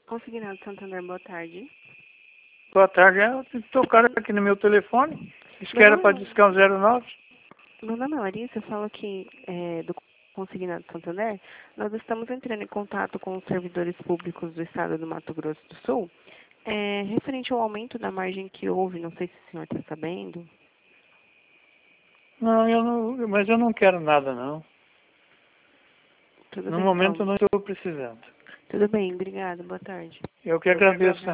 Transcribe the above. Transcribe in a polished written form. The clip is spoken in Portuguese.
Consignado Santander, boa tarde. Boa tarde, tocaram aqui no meu telefone. Isso que era para discar 09. Meu nome é Larissa, eu falo aqui do Consignado Santander. Nós estamos entrando em contato com os servidores públicos do estado do Mato Grosso do Sul, referente ao aumento da margem que houve, não sei se o senhor está sabendo. Não, mas eu não quero nada, não. Tudo No bem, momento então. eu não estou precisando. Tudo bem, obrigada, boa tarde. Eu que agradeço.